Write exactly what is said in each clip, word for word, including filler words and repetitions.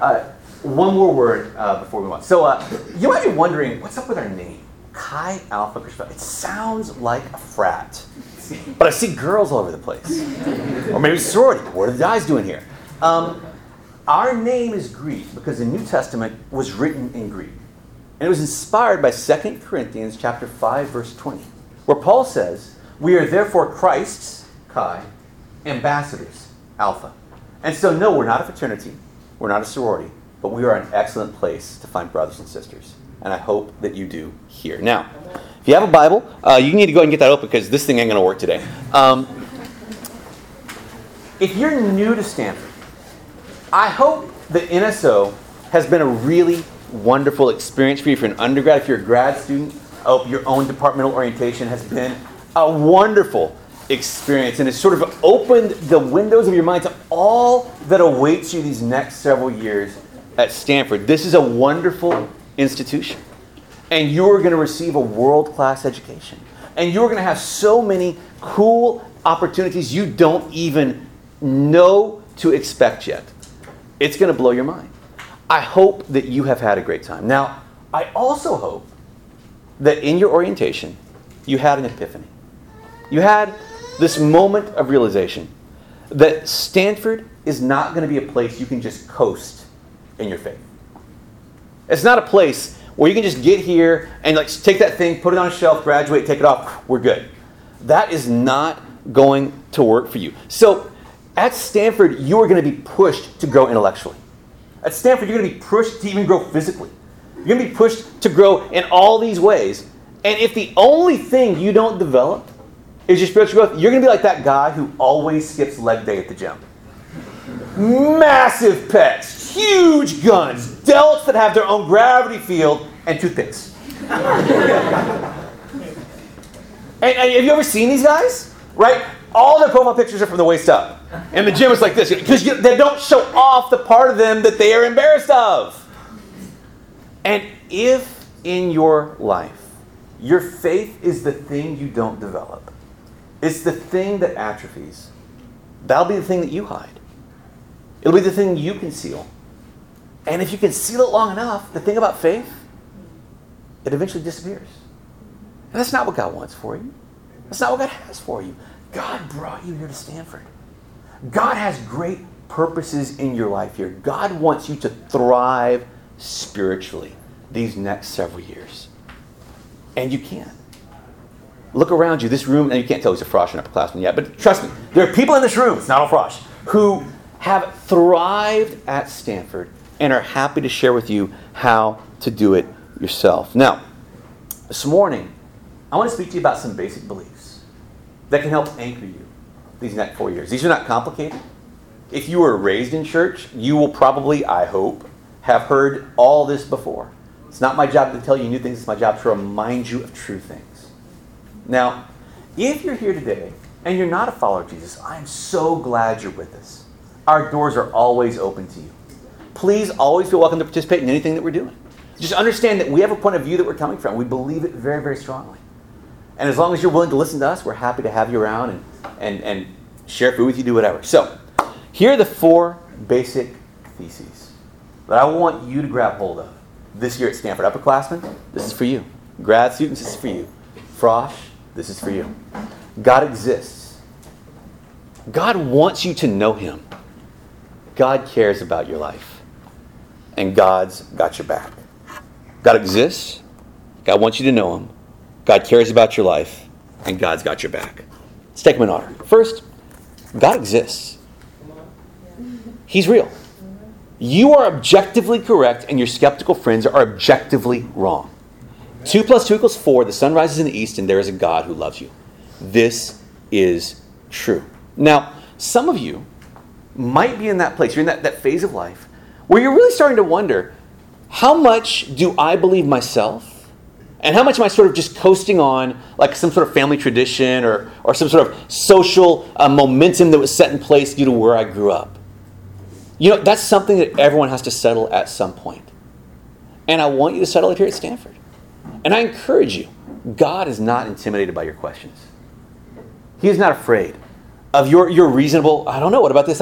Uh, one more word uh, before we move on. So uh, you might be wondering, what's up with our name? Chi Alpha Christmas. It sounds like a frat. But I see girls all over the place. Or maybe sorority. What are the guys doing here? Um, our name is Greek because the New Testament was written in Greek. And it was inspired by Second Corinthians chapter five, verse twenty, where Paul says, "We are therefore Christ's, Chi, ambassadors, Alpha." And so no, we're not a fraternity. We're not a sorority. But we are an excellent place to find brothers and sisters. And I hope that you do here. Now, if you have a Bible, uh, you need to go ahead and get that open because this thing ain't going to work today. Um, if you're new to Stanford, I hope that N S O has been a really wonderful experience for you. If you're an undergrad, if you're a grad student, I hope your own departmental orientation has been a wonderful experience and it's sort of opened the windows of your mind to all that awaits you these next several years at Stanford. This is a wonderful institution. And you're going to receive a world-class education. And you're going to have so many cool opportunities you don't even know to expect yet. It's going to blow your mind. I hope that you have had a great time. Now, I also hope that in your orientation, you had an epiphany. You had this moment of realization that Stanford is not going to be a place you can just coast in your faith. It's not a place where you can just get here and like take that thing, put it on a shelf, graduate, take it off, we're good. That is not going to work for you. So at Stanford, you are going to be pushed to grow intellectually. At Stanford, you're going to be pushed to even grow physically. You're going to be pushed to grow in all these ways. And if the only thing you don't develop is your spiritual growth, you're going to be like that guy who always skips leg day at the gym. Massive pecs, huge guns, delts that have their own gravity field, and toothpicks. and, and have you ever seen these guys? Right? All their profile pictures are from the waist up. And the gym is like this. Because they don't show off the part of them that they are embarrassed of. And if in your life, your faith is the thing you don't develop, it's the thing that atrophies, that'll be the thing that you hide. It'll be the thing you conceal. And if you conceal it long enough, the thing about faith, it eventually disappears. And that's not what God wants for you. That's not what God has for you. God brought you here to Stanford. God has great purposes in your life here. God wants you to thrive spiritually these next several years. And you can. Look around you. This room, and you can't tell who's a Frosh and upperclassman yet, but trust me, there are people in this room, it's not all Frosh, who have thrived at Stanford and are happy to share with you how to do it yourself. Now, this morning, I want to speak to you about some basic beliefs that can help anchor you these next four years. These are not complicated. If you were raised in church, you will probably, I hope, have heard all this before. It's not my job to tell you new things. It's my job to remind you of true things. Now, if you're here today and you're not a follower of Jesus, I'm so glad you're with us. Our doors are always open to you. Please always feel welcome to participate in anything that we're doing. Just understand that we have a point of view that we're coming from. We believe it very, very strongly. And as long as you're willing to listen to us, we're happy to have you around and, and, and share food with you, do whatever. So, here are the four basic theses that I want you to grab hold of this year at Stanford. Upperclassmen, this is for you. Grad students, this is for you. Frosh, this is for you. God exists. God wants you to know Him. God cares about your life. And God's got your back. God exists. God wants you to know Him. God cares about your life. And God's got your back. Let's take them in order. First, God exists. He's real. You are objectively correct and your skeptical friends are objectively wrong. Two plus two equals four. The sun rises in the east and there is a God who loves you. This is true. Now, some of you might be in that place. You're in that, that phase of life where you're really starting to wonder, how much do I believe myself? And how much am I sort of just coasting on like some sort of family tradition or, or some sort of social uh, momentum that was set in place due to where I grew up? You know, that's something that everyone has to settle at some point. And I want you to settle it here at Stanford. And I encourage you, God is not intimidated by your questions. He is not afraid of your, your reasonable, I don't know, what about this? How,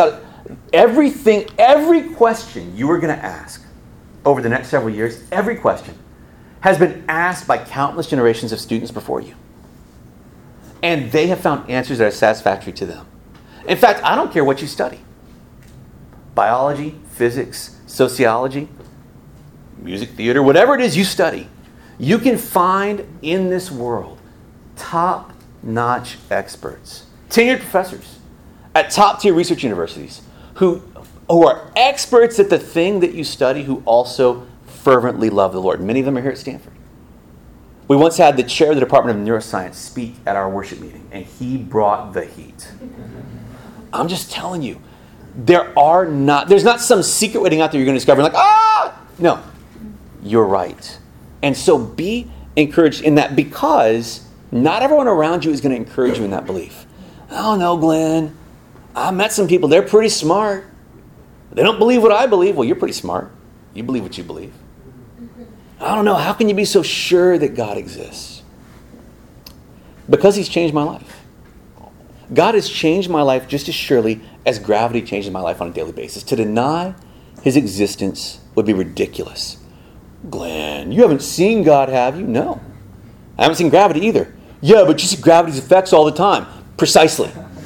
Everything, every question you are going to ask over the next several years, every question has been asked by countless generations of students before you. And they have found answers that are satisfactory to them. In fact, I don't care what you study. Biology, physics, sociology, music theater, whatever it is you study, you can find in this world top-notch experts, tenured professors at top-tier research universities who, who are experts at the thing that you study, who also fervently love the Lord. Many of them are here at Stanford. We once had the chair of the Department of Neuroscience speak at our worship meeting, and he brought the heat. I'm just telling you, there are not, there's not some secret wedding out there you're going to discover like, ah! No, you're right. And so be encouraged in that, because not everyone around you is going to encourage you in that belief. Oh no, Glenn, I met some people, they're pretty smart. They don't believe what I believe. Well, you're pretty smart. You believe what you believe. I don't know, how can you be so sure that God exists? Because he's changed my life. God has changed my life just as surely as gravity changes my life on a daily basis. To deny his existence would be ridiculous. Glenn, you haven't seen God, have you? No. I haven't seen gravity either. Yeah, but you see gravity's effects all the time. Precisely.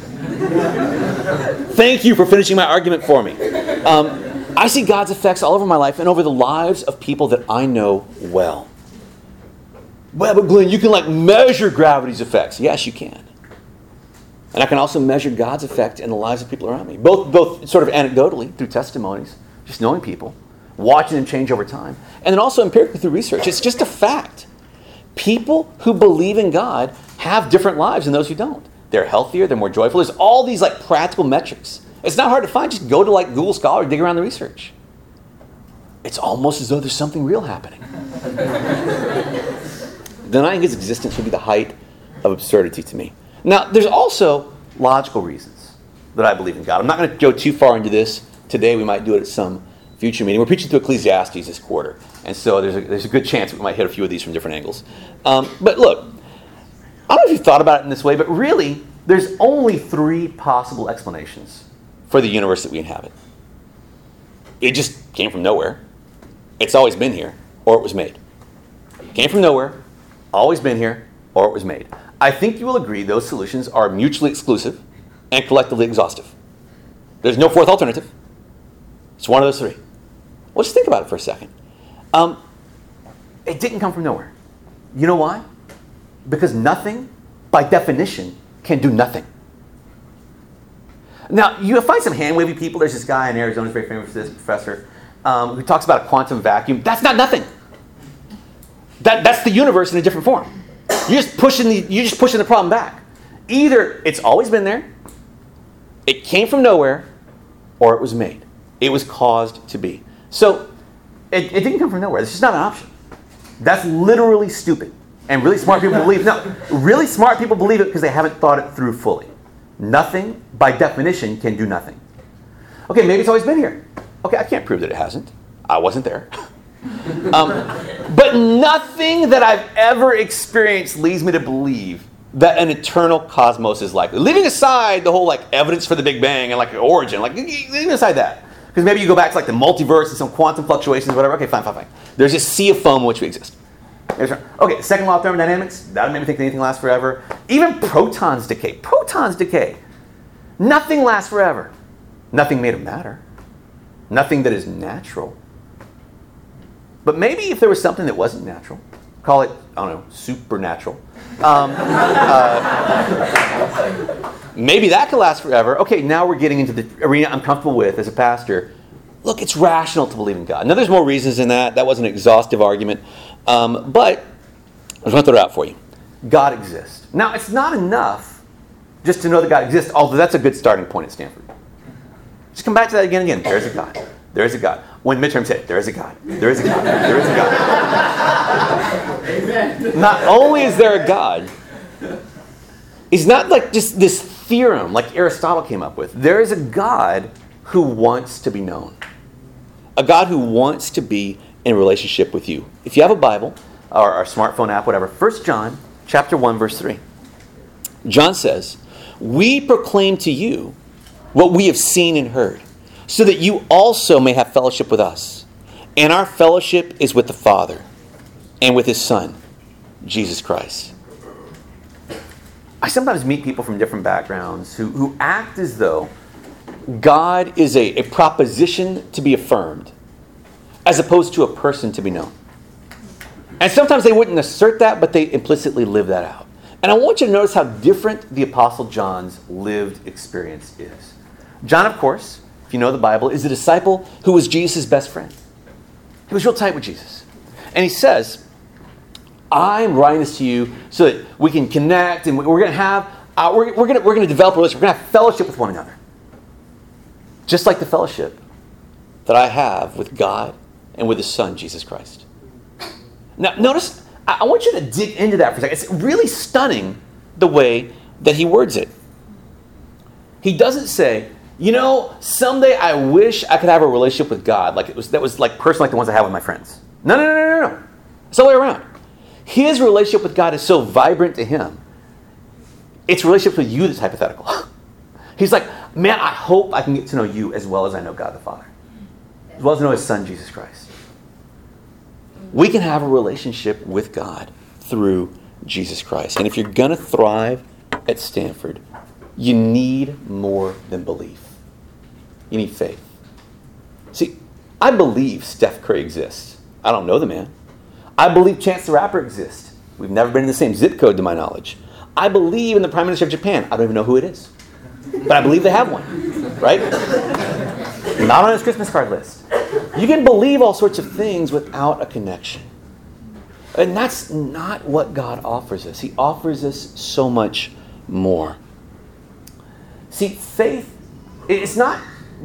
Thank you for finishing my argument for me. Um, I see God's effects all over my life and over the lives of people that I know well. Well, but Glenn, you can like measure gravity's effects. Yes, you can. And I can also measure God's effect in the lives of people around me. Both, both sort of anecdotally through testimonies, just knowing people, watching them change over time. And then also empirically through research. It's just a fact. People who believe in God have different lives than those who don't. They're healthier, they're more joyful. There's all these like practical metrics. It's not hard to find. Just go to like Google Scholar, dig around the research. It's almost as though there's something real happening. Denying his existence would be the height of absurdity to me. Now, there's also logical reasons that I believe in God. I'm not going to go too far into this today. We might do it at some future meeting. We're preaching through Ecclesiastes this quarter. And so there's a, there's a good chance we might hit a few of these from different angles. Um, but look, I don't know if you've thought about it in this way, but really, there's only three possible explanations for the universe that we inhabit. It just came from nowhere. It's always been here, or it was made. Came from nowhere, always been here, or it was made. I think you will agree those solutions are mutually exclusive and collectively exhaustive. There's no fourth alternative. It's one of those three. Well, just think about it for a second. Um, it didn't come from nowhere. You know why? Because nothing, by definition, can do nothing. Now, you'll find some hand-wavy people. There's this guy in Arizona who's very famous for this, professor, um, who talks about a quantum vacuum. That's not nothing. That, that's the universe in a different form. You're just pushing the, you're just pushing the problem back. Either it's always been there, it came from nowhere, or it was made. It was caused to be. So, it, it didn't come from nowhere. This is not an option. That's literally stupid. And really smart people believe, no, really smart people believe it because they haven't thought it through fully. Nothing, by definition, can do nothing. Okay, maybe it's always been here. Okay, I can't prove that it hasn't. I wasn't there. um, but nothing that I've ever experienced leads me to believe that an eternal cosmos is likely. Leaving aside the whole like evidence for the Big Bang and like the origin, like leaving aside that. Because maybe you go back to like the multiverse and some quantum fluctuations, whatever. Okay, fine, fine, fine. There's this sea of foam in which we exist. Okay, second law of thermodynamics, that would make me think that anything lasts forever. Even protons decay. Protons decay. Nothing lasts forever. Nothing made of matter. Nothing that is natural. But maybe if there was something that wasn't natural, call it, I don't know, supernatural. Um, uh, maybe that could last forever. Okay, now we're getting into the arena I'm comfortable with as a pastor. Look, it's rational to believe in God. Now, there's more reasons than that. That wasn't an exhaustive argument. Um, but I just want to throw it out for you. God exists. Now, it's not enough just to know that God exists, although that's a good starting point at Stanford. Just come back to that again and again. There's a God. There is a God. When midterms hit, there is a God. There is a God. There is a God. Amen. Not only is there a God, it's not like just this theorem like Aristotle came up with. There is a God who wants to be known. A God who wants to be in relationship with you. If you have a Bible or our smartphone app, whatever, First John chapter one, verse three. John says, "We proclaim to you what we have seen and heard, so that you also may have fellowship with us. And our fellowship is with the Father and with His Son, Jesus Christ. I sometimes meet people from different backgrounds who, who act as though God is a, a proposition to be affirmed as opposed to a person to be known. And sometimes they wouldn't assert that, but they implicitly live that out. And I want you to notice how different the Apostle John's lived experience is. John, of course, if you know the Bible, is a disciple who was Jesus' best friend. He was real tight with Jesus. And he says, I'm writing this to you so that we can connect and we're going to have, uh, we're, we're going to we're going to develop a relationship. We're going to have fellowship with one another. Just like the fellowship that I have with God and with His Son, Jesus Christ. Now, notice, I want you to dig into that for a second. It's really stunning the way that he words it. He doesn't say, you know, someday I wish I could have a relationship with God like it was that was like personal like the ones I have with my friends. No, no, no, no, no, no. It's all the way around. His relationship with God is so vibrant to him. It's relationship with you that's hypothetical. He's like, man, I hope I can get to know you as well as I know God the Father. As well as I know His Son, Jesus Christ. We can have a relationship with God through Jesus Christ. And if you're going to thrive at Stanford, you need more than belief. You need faith. See, I believe Steph Curry exists. I don't know the man. I believe Chance the Rapper exists. We've never been in the same zip code to my knowledge. I believe in the Prime Minister of Japan. I don't even know who it is. But I believe they have one. Right? Not on his Christmas card list. You can believe all sorts of things without a connection. And that's not what God offers us. He offers us so much more. See, faith, it's not,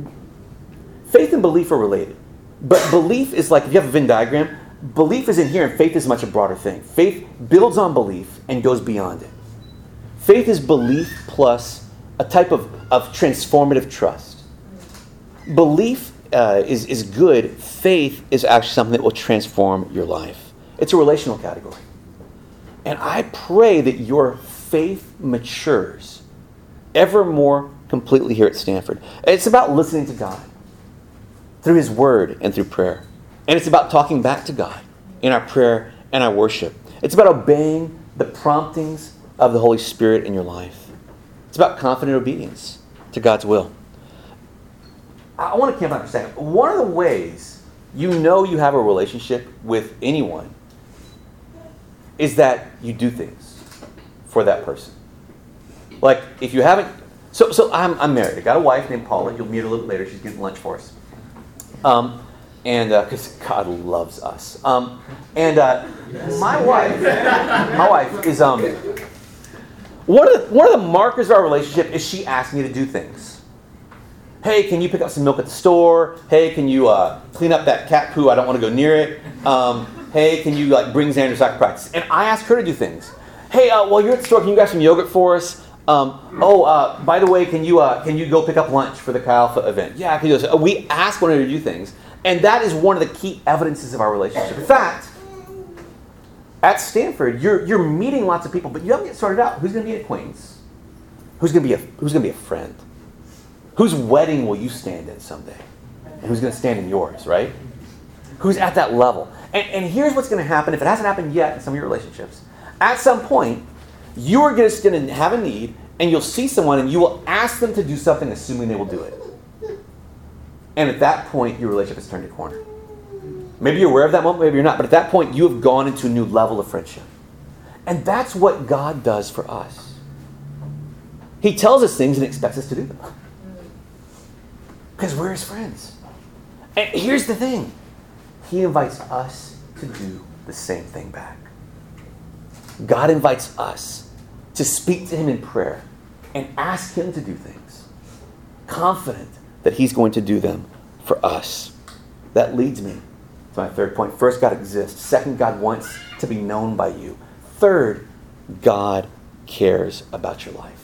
faith and belief are related. But belief is like, if you have a Venn diagram, belief is in here and faith is much a broader thing. Faith builds on belief and goes beyond it. Faith is belief plus a type of, of transformative trust. Belief uh, is, is good. Faith is actually something that will transform your life. It's a relational category. And I pray that your faith matures ever more completely here at Stanford. It's about listening to God through His Word and through prayer. And it's about talking back to God in our prayer and our worship. It's about obeying the promptings of the Holy Spirit in your life. It's about confident obedience to God's will. I want to camp out for a second. One of the ways you know you have a relationship with anyone is that you do things for that person. Like, if you haven't... So so I'm, I'm married. I got a wife named Paula. You'll meet her a little later. She's getting lunch for us. Um, and because uh, God loves us. Um, and uh, my wife, my wife is... Um, one of the, one of the markers of our relationship is she asks me to do things. Hey, can you pick up some milk at the store? Hey, can you uh, clean up that cat poo? I don't want to go near it. Um, hey, can you like bring Xander to soccer practice? And I ask her to do things. Hey, uh, while you're at the store, can you grab some yogurt for us? Um, oh, uh, by the way, can you uh, can you go pick up lunch for the Chi Alpha event? Yeah, I can do this. We ask one another to do things, and that is one of the key evidences of our relationship. In fact, at Stanford, you're you're meeting lots of people, but you haven't yet started out. Who's going to be an acquaintance? Who's going to be a who's going to be a friend? Whose wedding will you stand in someday? And who's going to stand in yours, right? Who's at that level? And, and here's what's going to happen if it hasn't happened yet in some of your relationships. At some point, you are just going to have a need, and you'll see someone, and you will ask them to do something, assuming they will do it. And at that point, your relationship has turned a corner. Maybe you're aware of that moment, maybe you're not. But at that point, you have gone into a new level of friendship. And that's what God does for us. He tells us things and expects us to do them. Because we're His friends. And here's the thing. He invites us to do the same thing back. God invites us to speak to Him in prayer and ask Him to do things, confident that He's going to do them for us. That leads me to my third point. First, God exists. Second, God wants to be known by you. Third, God cares about your life.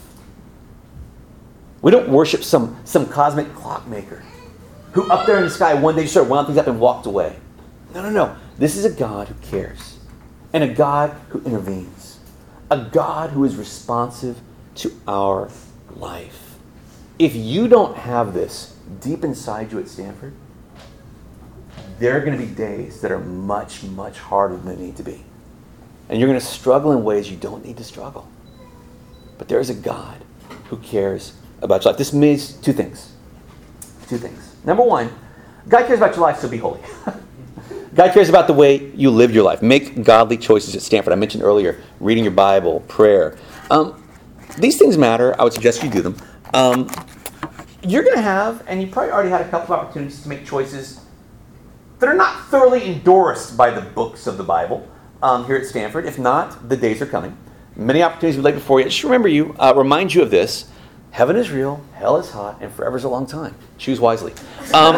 We don't worship some, some cosmic clockmaker who up there in the sky one day just started wound things up and walked away. No, no, no. This is a God who cares. And a God who intervenes. A God who is responsive to our life. if you don't have this deep inside you at Stanford, there are going to be days that are much, much harder than they need to be. And you're going to struggle in ways you don't need to struggle. But there is a God who cares about your life. This means two things. Two things. Number one, God cares about your life, so be holy. God cares about the way you live your life. Make godly choices at Stanford. I mentioned earlier, reading your Bible, prayer. Um, these things matter. I would suggest you do them. Um, you're going to have, and you probably already had a couple of opportunities to make choices that are not thoroughly endorsed by the books of the Bible um, here at Stanford. If not, the days are coming. Many opportunities we lay before you. Just remember you, uh, remind you of this. Heaven is real, hell is hot, and forever is a long time. Choose wisely. Um,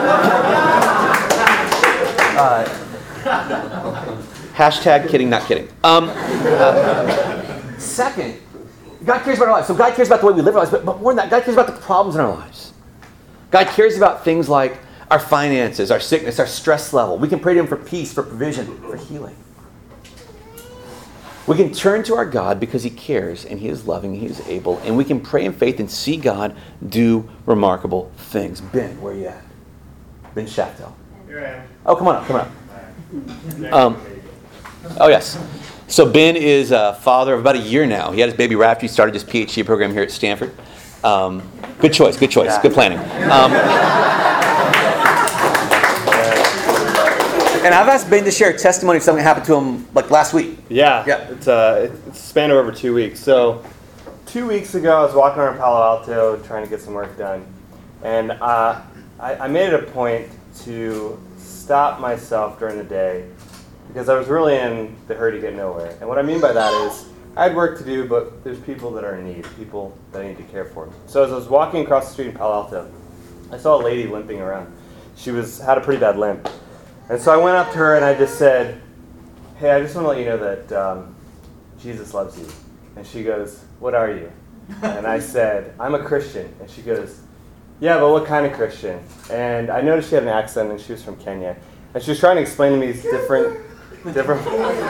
uh, hashtag kidding, not kidding. Um, uh, second, God cares about our lives. So God cares about the way we live our lives, but, but more than that, God cares about the problems in our lives. God cares about things like our finances, our sickness, our stress level. We can pray to Him for peace, for provision, for healing. We can turn to our God because He cares and He is loving, He is able, and we can pray in faith and see God do remarkable things. Ben, where are you at? Ben Shaftel. Here I am. Oh, come on up, come on up. Um, oh, yes. So Ben is a father of about a year now. He had his baby Rafter. He started his PhD program here at Stanford. Um, good choice, good choice, good planning. Um, And I've asked Ben to share a testimony of something that happened to him like last week. Yeah, yeah. It's uh, it's spanned over two weeks. So, two weeks ago, I was walking around Palo Alto trying to get some work done, and uh, I, I made it a point to stop myself during the day because I was really in the hurry to get nowhere. And what I mean by that is, I had work to do, but there's people that are in need, people that I need to care for. So as I was walking across the street in Palo Alto, I saw a lady limping around. She was had a pretty bad limp. And so I went up to her and I just said, hey, I just want to let you know that um, Jesus loves you. And she goes, what are you? And I said, I'm a Christian. And she goes, yeah, but what kind of Christian? And I noticed she had an accent and she was from Kenya. And she was trying to explain to me these different, different.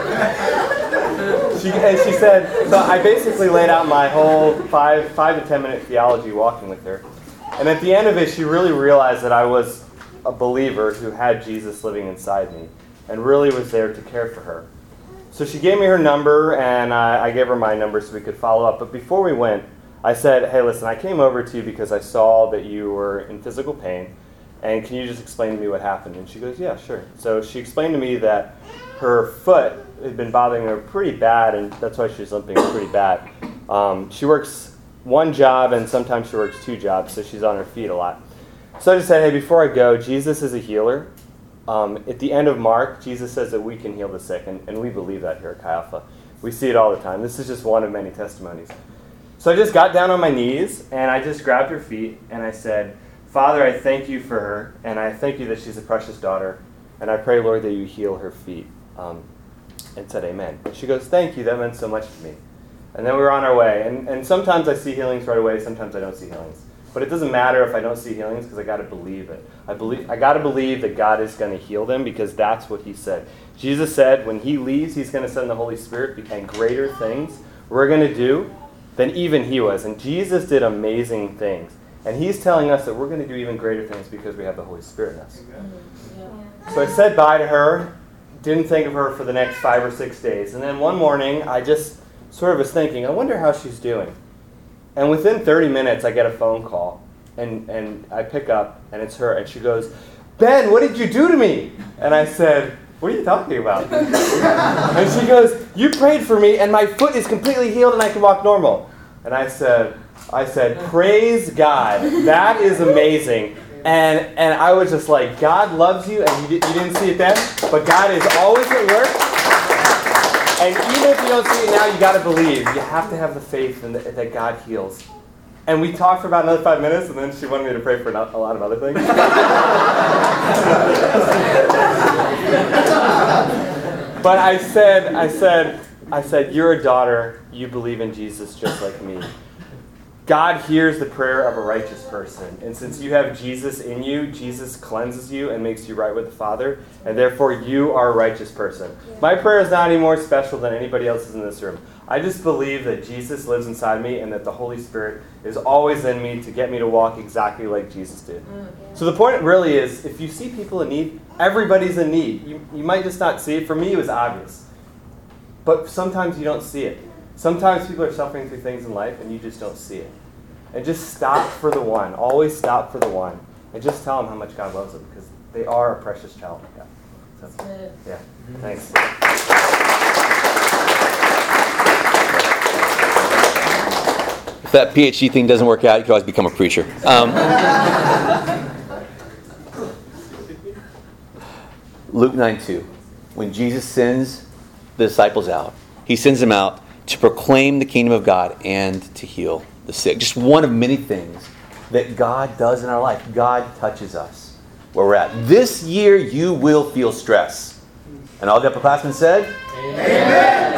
she, and she said, so I basically laid out my whole five, five to ten minute theology walking with her. And at the end of it, she really realized that I was a believer who had Jesus living inside me and really was there to care for her. So she gave me her number and I, I gave her my number so we could follow up. But before we went, I said, hey, listen, I came over to you because I saw that you were in physical pain, and can you just explain to me what happened? And she goes, yeah, sure. So she explained to me that her foot had been bothering her pretty bad, and that's why she was limping pretty bad. Um, she works one job and sometimes she works two jobs, so she's on her feet a lot. So I just said, hey, before I go, Jesus is a healer. Um, at the end of Mark, Jesus says that we can heal the sick, and, and we believe that here at Chi Alpha. We see it all the time. This is just one of many testimonies. So I just got down on my knees, and I just grabbed her feet, and I said, Father, I thank you for her, and I thank you that she's a precious daughter, and I pray, Lord, that you heal her feet. Um, and said, amen. And she goes, thank you, that meant so much to me. And then we were on our way, and, and sometimes I see healings right away, sometimes I don't see healings. But it doesn't matter if I don't see healings because I got to believe it. I believe I got to believe that God is going to heal them because that's what He said. Jesus said when He leaves, He's going to send the Holy Spirit and greater things we're going to do than even He was. And Jesus did amazing things. And He's telling us that we're going to do even greater things because we have the Holy Spirit in us. Yeah. So I said bye to her, didn't think of her for the next five or six days. And then one morning, I just sort of was thinking, I wonder how she's doing. And within thirty minutes, I get a phone call, and, and I pick up, and it's her, and she goes, Ben, what did you do to me? And I said, what are you talking about? And she goes, you prayed for me, and my foot is completely healed, and I can walk normal. And I said, I said, praise God, that is amazing. And and I was just like, God loves you, and you, you didn't see it then, but God is always at work. And even if you don't see it now, you got to believe. You have to have the faith in the, that God heals. And we talked for about another five minutes, and then she wanted me to pray for a lot of other things. But I said, I said, I said, you're a daughter. You believe in Jesus just like me. God hears the prayer of a righteous person. And since you have Jesus in you, Jesus cleanses you and makes you right with the Father. And therefore, you are a righteous person. My prayer is not any more special than anybody else's in this room. I just believe that Jesus lives inside me and that the Holy Spirit is always in me to get me to walk exactly like Jesus did. So the point really is, if you see people in need, everybody's in need. You, you might just not see it. For me, it was obvious. But sometimes you don't see it. Sometimes people are suffering through things in life and you just don't see it. And just stop for the one. Always stop for the one. And just tell them how much God loves them, because they are a precious child of God. So, yeah. Thanks. If that PhD thing doesn't work out, you can always become a preacher. Um, Luke nine two. When Jesus sends the disciples out, he sends them out to proclaim the kingdom of God and to heal the sick. Just one of many things that God does in our life. God touches us where we're at. This year you will feel stress. And all the upperclassmen said? Amen.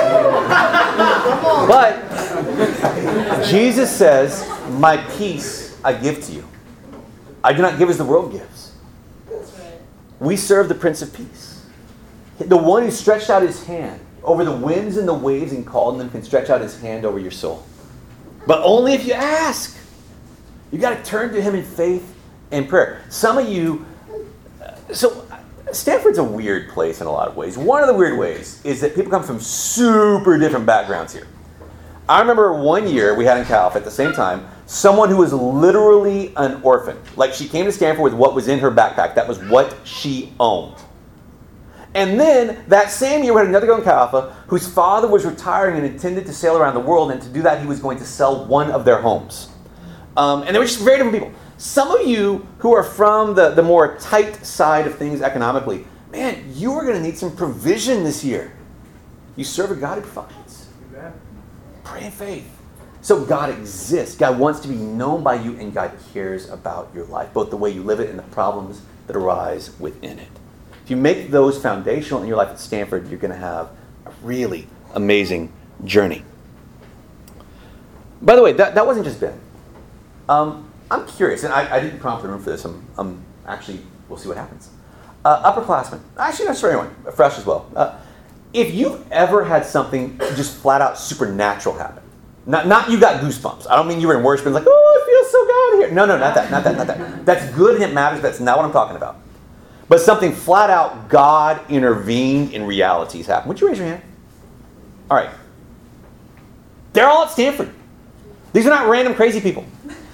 But Jesus says, my peace I give to you. I do not give as the world gives. We serve the Prince of Peace. The one who stretched out his hand over the winds and the waves and called them can stretch out his hand over your soul. But only if you ask. You got to turn to him in faith and prayer. Some of you, so Stanford's a weird place in a lot of ways. One of the weird ways is that people come from super different backgrounds here. I remember one year we had in Cal at the same time, someone who was literally an orphan. Like, she came to Stanford with what was in her backpack. That was what she owned. And then, that same year, we had another girl in Cal Alpha whose father was retiring and intended to sail around the world, and to do that, he was going to sell one of their homes. Um, and they were just very different people. Some of you who are from the, the more tight side of things economically, man, you are going to need some provision this year. You serve a God who provides. Amen. Pray in faith. So God exists. God wants to be known by you, and God cares about your life, both the way you live it and the problems that arise within it. If you make those foundational in your life at Stanford, you're going to have a really amazing journey. By the way, that, that wasn't just Ben. Um, I'm curious, and I, I didn't prompt the room for this. I'm, I'm actually, we'll see what happens. Uh, upperclassmen, actually not for anyone, fresh as well. Uh, if you've ever had something just flat out supernatural happen, not, not you got goosebumps. I don't mean you were in worship and like, oh, it feels so good here. No, no, not that, not that, not that. That's good and it matters. That's not what I'm talking about. But something flat out, God intervened in realities happen. Would you raise your hand? All right. They're all at Stanford. These are not random crazy people.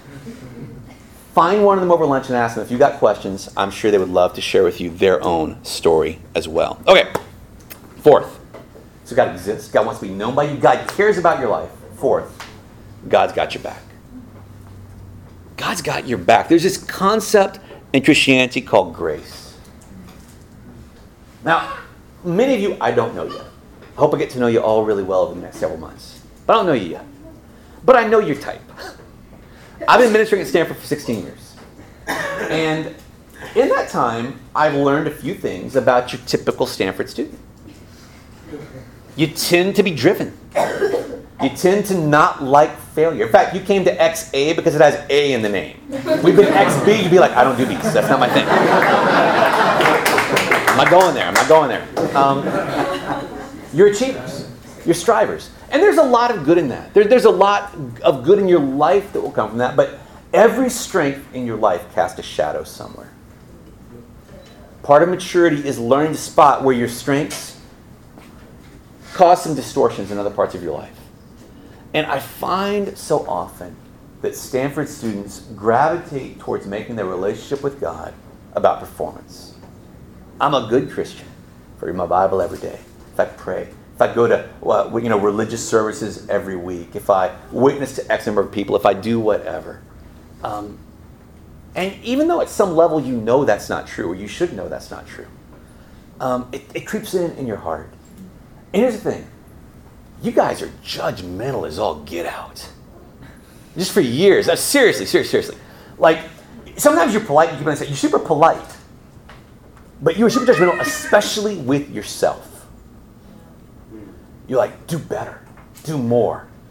Find one of them over lunch and ask them if you got questions. I'm sure they would love to share with you their own story as well. Okay. Fourth. So God exists. God wants to be known by you. God cares about your life. Fourth. God's got your back. God's got your back. There's this concept in Christianity called grace. Now, many of you I don't know yet. I hope I get to know you all really well over the next several months. But I don't know you yet. But I know your type. I've been ministering at Stanford for sixteen years. And in that time, I've learned a few things about your typical Stanford student. You tend to be driven. You tend to not like failure. In fact, you came to X A because it has A in the name. We've been X B, you'd be like, I don't do these. That's not my thing. I'm not going there. I'm not going there. Um, you're achievers. You're strivers. And there's a lot of good in that. There, there's a lot of good in your life that will come from that. But every strength in your life casts a shadow somewhere. Part of maturity is learning to spot where your strengths cause some distortions in other parts of your life. And I find so often that Stanford students gravitate towards making their relationship with God about performance. I'm a good Christian. I read my Bible every day. If I pray. If I go to well, you know, religious services every week. If I witness to X number of people. If I do whatever. Um, and even though at some level you know that's not true, or you should know that's not true, um, it, it creeps in in your heart. And here's the thing. You guys are judgmental as all get out. Just for years. Uh, seriously, seriously, seriously. Like, sometimes you're polite, you keep on saying, you're super polite. But you're super judgmental, especially with yourself. You're like, do better. Do more.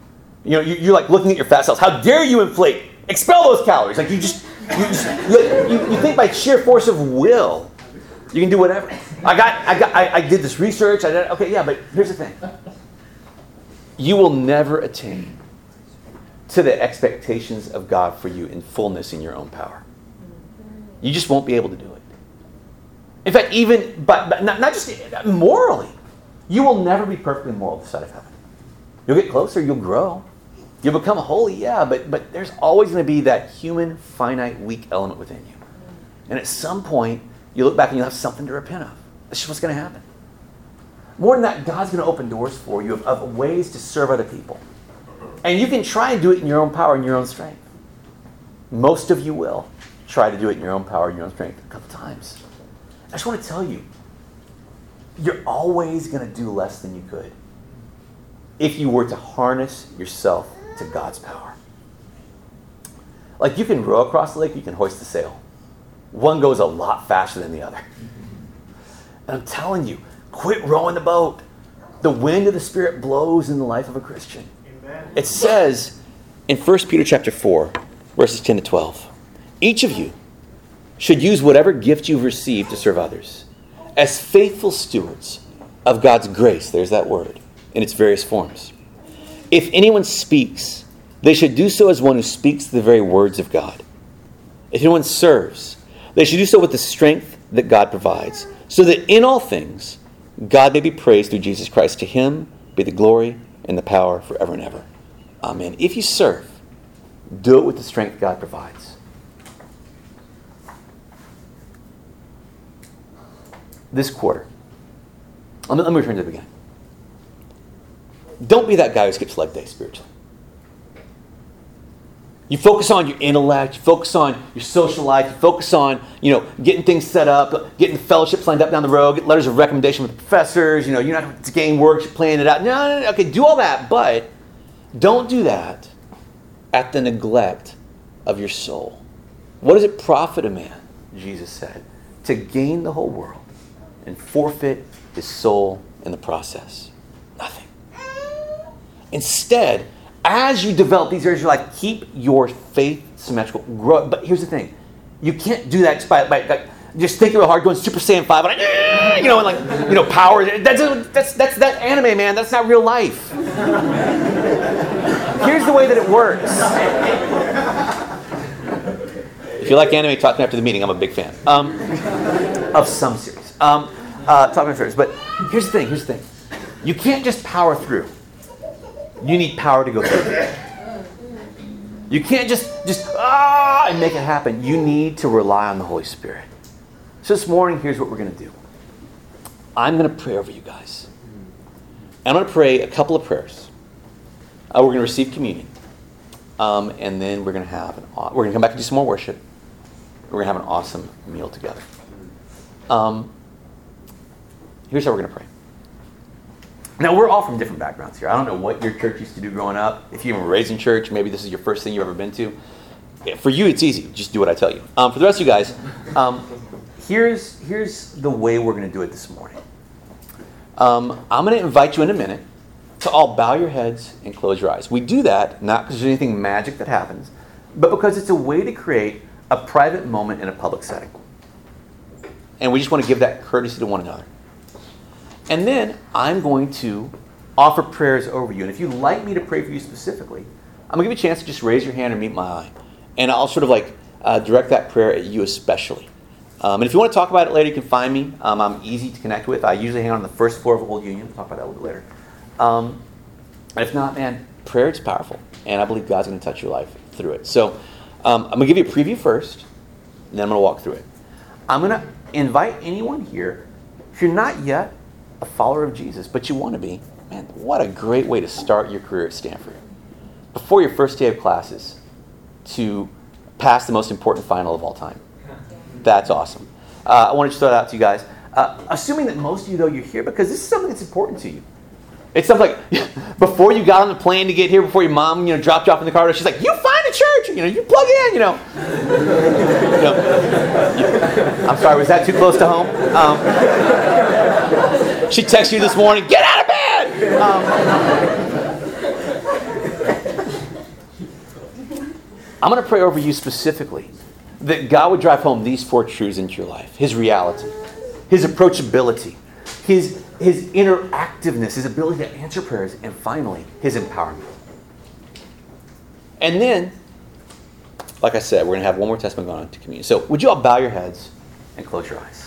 You know, you, you're like looking at your fat cells. How dare you inflate? Expel those calories. Like you just, you, just you, you, you think by sheer force of will, you can do whatever. I got, I got, I, I did this research. I did, okay, yeah, but here's the thing. You will never attain to the expectations of God for you in fullness in your own power. You just won't be able to do it. In fact, even, but, but not, not just morally, you will never be perfectly moral this side of heaven. You'll get closer, you'll grow. You'll become holy, yeah, but, but there's always going to be that human, finite, weak element within you. And at some point, you look back and you'll have something to repent of. That's just what's going to happen. More than that, God's going to open doors for you of, of ways to serve other people. And you can try and do it in your own power and your own strength. Most of you will try to do it in your own power and your own strength a couple times. I just want to tell you, you're always going to do less than you could if you were to harness yourself to God's power. Like you can row across the lake, you can hoist the sail. One goes a lot faster than the other. And I'm telling you, quit rowing the boat. The wind of the Spirit blows in the life of a Christian. Amen. It says in First Peter chapter four, verses ten to twelve, each of you should use whatever gift you've received to serve others as faithful stewards of God's grace, there's that word, in its various forms. If anyone speaks, they should do so as one who speaks the very words of God. If anyone serves, they should do so with the strength that God provides, so that in all things God may be praised through Jesus Christ. To him be the glory and the power forever and ever. Amen. If you serve, do it with the strength God provides. This quarter, let me, let me return to the beginning. Don't be that guy who skips leg day spiritually. You focus on your intellect, you focus on your social life, you focus on, you know, getting things set up, getting fellowships lined up down the road, get letters of recommendation with the professors, you know, you're not to gain work, you're planning it out. No, no, no, okay, do all that, but don't do that at the neglect of your soul. What does it profit a man, Jesus said, to gain the whole world and forfeit his soul in the process? Nothing. Instead, as you develop these areas, you're like, keep your faith symmetrical. Grow. But here's the thing. You can't do that just by, by like, just thinking real hard, going Super Saiyan five, and like, you know, and like, you know, power. That's, that's, that's, that's anime, man. That's not real life. Here's the way that it works. If you like anime, talk to me after the meeting. I'm a big fan um, of some series. Um, uh, talk to me after. But here's the thing. Here's the thing. You can't just power through. You need power to go through. You can't just, just ah, and make it happen. You need to rely on the Holy Spirit. So this morning, here's what we're going to do. I'm going to pray over you guys. I'm going to pray a couple of prayers. Uh, we're going to receive communion. Um, and then we're going to have, an, we're going to come back and do some more worship. We're going to have an awesome meal together. Um, here's how we're going to pray. Now, we're all from different backgrounds here. I don't know what your church used to do growing up. If you were raised in church, maybe this is your first thing you've ever been to. For you, it's easy. Just do what I tell you. Um, for the rest of you guys, um, here's, here's the way we're going to do it this morning. Um, I'm going to invite you in a minute to all bow your heads and close your eyes. We do that not because there's anything magic that happens, but because it's a way to create a private moment in a public setting. And we just want to give that courtesy to one another. And then I'm going to offer prayers over you. And if you'd like me to pray for you specifically, I'm going to give you a chance to just raise your hand or meet my eye. And I'll sort of like uh, direct that prayer at you especially. Um, and if you want to talk about it later, you can find me. Um, I'm easy to connect with. I usually hang out on the first floor of Old Union. We'll talk about that a little bit later. Um, and if not, man, prayer is powerful. And I believe God's going to touch your life through it. So um, I'm going to give you a preview first, and then I'm going to walk through it. I'm going to invite anyone here, if you're not yet a follower of Jesus, but you want to be, man, what a great way to start your career at Stanford. Before your first day of classes, to pass the most important final of all time. That's awesome. Uh, I wanted to throw that out to you guys. Uh, assuming that most of you, though, you're here because this is something that's important to you. It's something like, before you got on the plane to get here, before your mom, you know, dropped you off in the car, she's like, you find a church, you know, you plug in, you know. you know you, I'm sorry, was that too close to home? Um, she texted you this morning, get out of bed! Um, I'm going to pray over you specifically that God would drive home these four truths into your life. His reality, His approachability, His, his interactiveness, His ability to answer prayers, and finally, His empowerment. And then, like I said, we're going to have one more testimony going on to communion. So would you all bow your heads and close your eyes?